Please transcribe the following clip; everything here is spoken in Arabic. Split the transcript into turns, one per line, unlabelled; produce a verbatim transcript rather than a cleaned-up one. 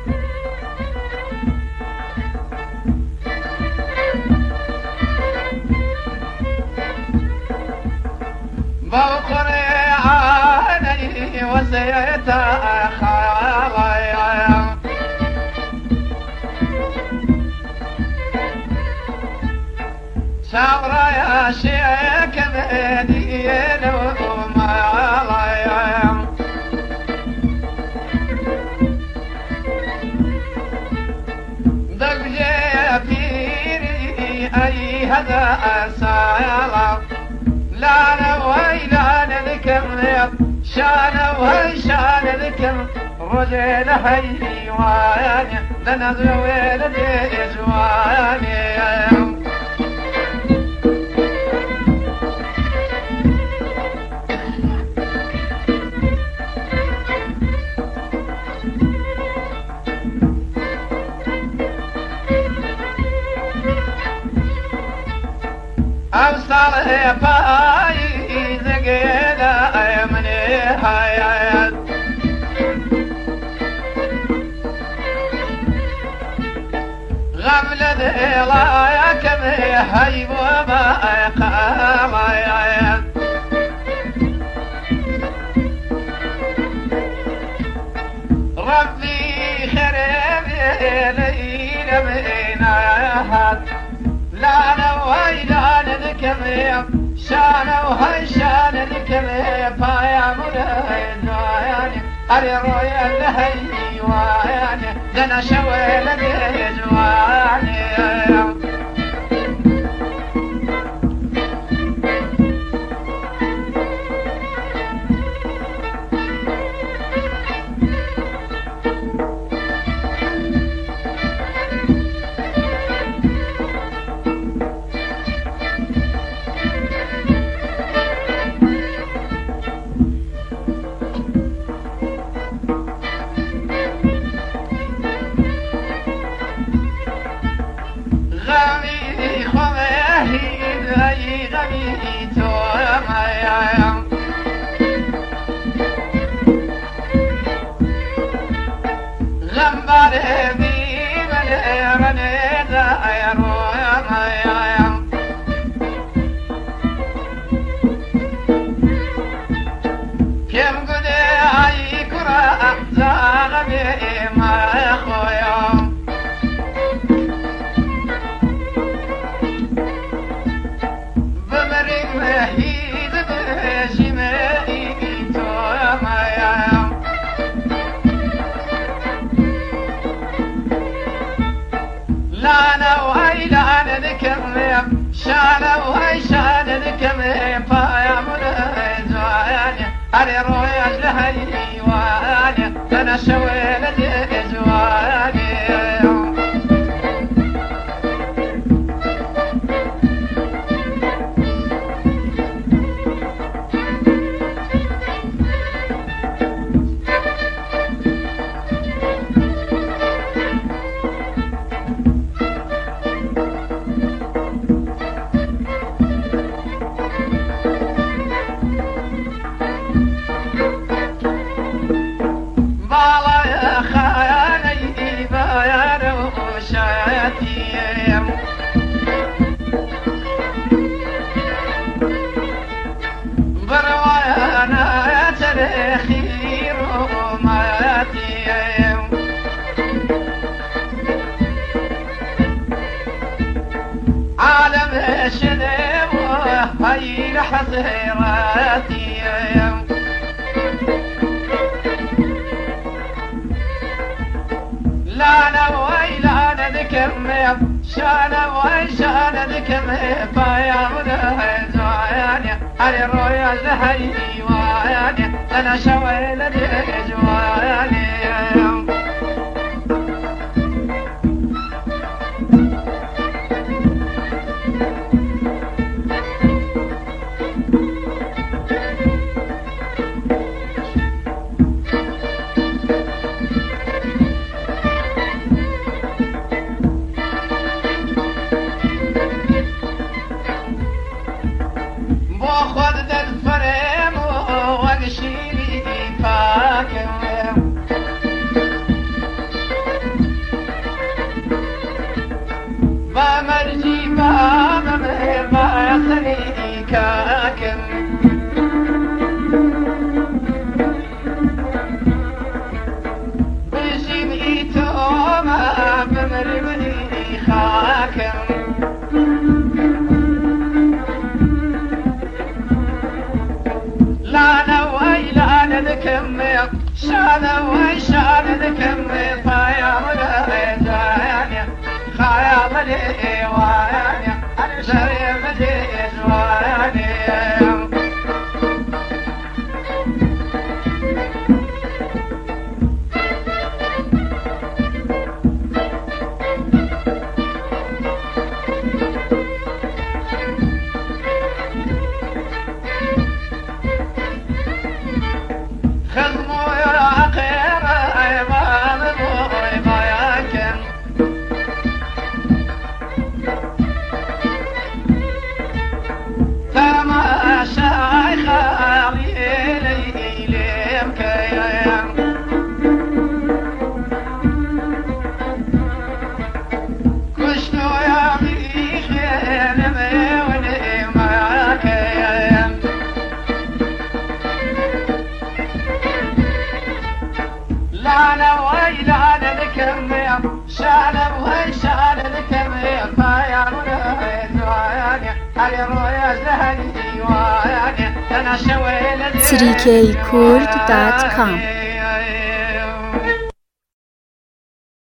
بقرعاني وزيت خاويا شاورا يا شيك مدين ومالايا دق جيبيني اي هذا سايلا لا لا ويلا نذكر شان وهي شان ذكر رجل حيواني لنا زويل جواني أوصله باي زقينا من حياة غملة لا يكم حيب وما قام ربي خرب ليل من أحد لا نويلا نذكر شان وهي شان نذكر فيا منهي أري رويا لهي واني لنا شويل جواني غمي خمه غي غمي تومايا غمبر بي من رندا يرويا مايا كم قد اي كرا زغمي ما خويا لا نوهي لا نذكر شان وهي شان نذكر فيا منهي زواني أري رويا لهي واني أنا شويلة جواني خير ماتي عالم شنب وهي حزيراتي لا نوي لا نذكر شان وهي شان ذكر فيا منهي زواني علي رويا لهي واني أنا شويلة جواني باخذ الفريم واقشيلي فاكر كاكم بجيبي توما بمرمني خاكم لا نوي لا نذكم شانا وي شانا ذكم فيا مدى جاني خايا مدى واني انا شري مدى جواني
three k kurd dot com